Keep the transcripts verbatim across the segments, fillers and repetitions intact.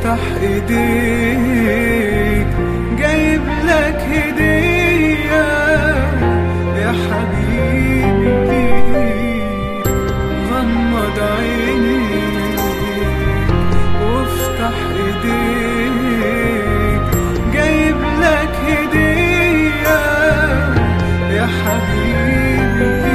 وافتح ايديك جايب لك هدية يا حبيبي. غمض عينيك وافتح ايديك جايب لك هدية يا حبيبي.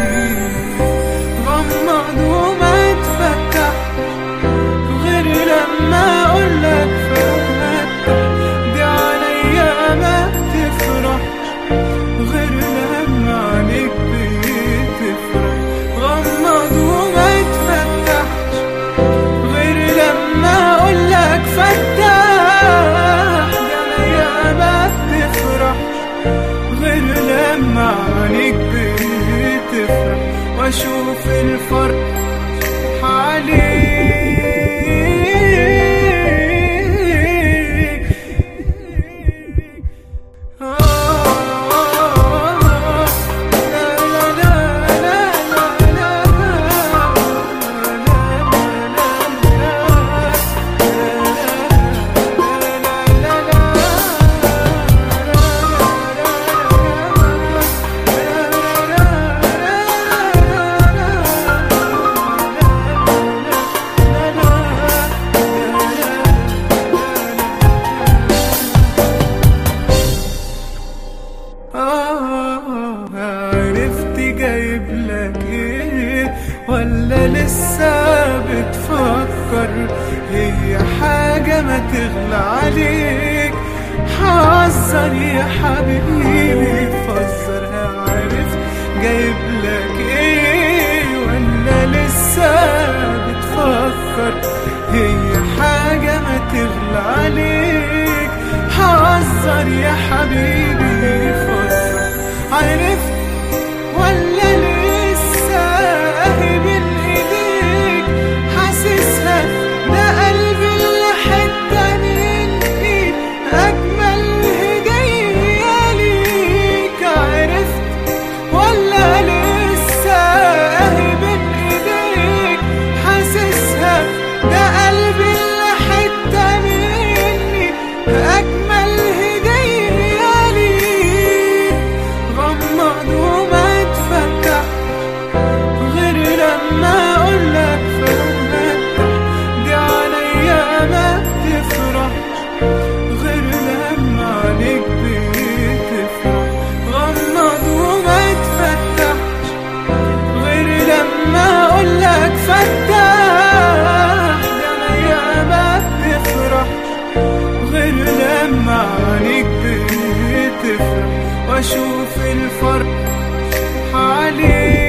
غمض وما تفتح غير لما اقولك فتح، دي عليا ما تفرح غير لما عليك بتفرح. غمض وما تفتحش غير لما اقولك فتح، دي عليا ما تفرح غير لما عليك بتفرح. واشوف الفرق عليك. عرفت جايب لك ايه ولا لسه بتفكر؟ هي حاجة ما تغلى عليك، حذر يا حبيبي فزرها. عرفت جايب لك ايه ولا لسه بتفكر؟ هي حاجة ما تغلى عليك، حذر يا حبيبي فزر. عرفت ولا لسه اهي بين ايديك حاسسها؟ ده قلبي اللي حتة مني اجمل هدية ليك. عرفت ولا لسه اهي بين ايديك حاسسها؟ ده قلبي اللي حتة مني اجمل هدية ليك. غمض وما تفتح غير لما اقولك فتح، دي عليا ما تفرح غير لما عليك بتفرح. غمض وما تفتحش غير لما اقولك فتح، دي عليا ما تفرح غير لما عليك بتفرح. واشوف الفرق عليك.